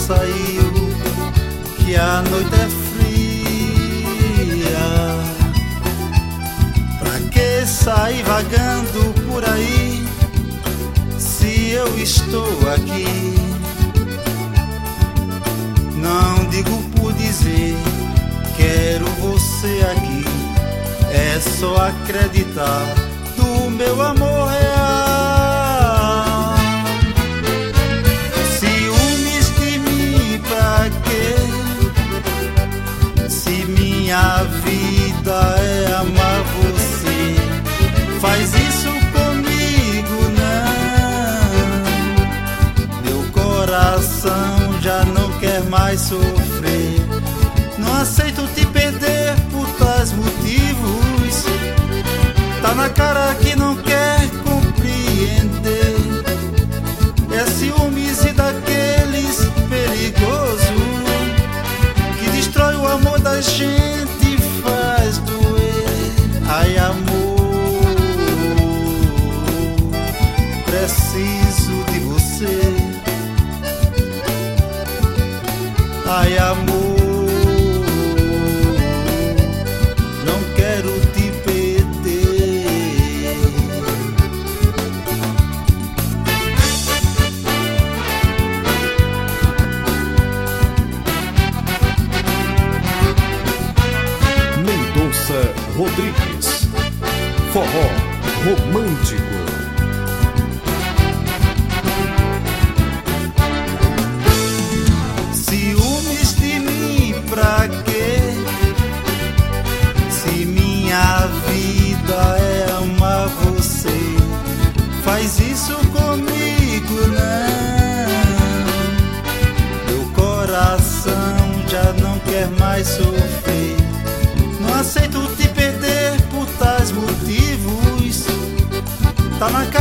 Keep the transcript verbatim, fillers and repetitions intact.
saiu, que a noite é fria. Pra que sair vagando por aí, se eu estou aqui? Não digo por dizer, quero você aqui. É só acreditar do meu amor real. Ciúmes de mim pra quê? Se minha vida é amar você, faz isso comigo não. Meu coração já não quer mais sofrer. Não aceito te perder por tais motivos. Tá na cara que não quer compreender. É ciúmes e daqueles perigoso, que destrói o amor da gente e faz doer. Ai, amor, preciso de você. Ai, amor, Rodrigues, forró romântico. Ciúmes de mim pra quê? Se minha vida é amar você, faz isso comigo não. Meu coração já não quer mais sofrer. Não aceito te perder por tais motivos. Tá na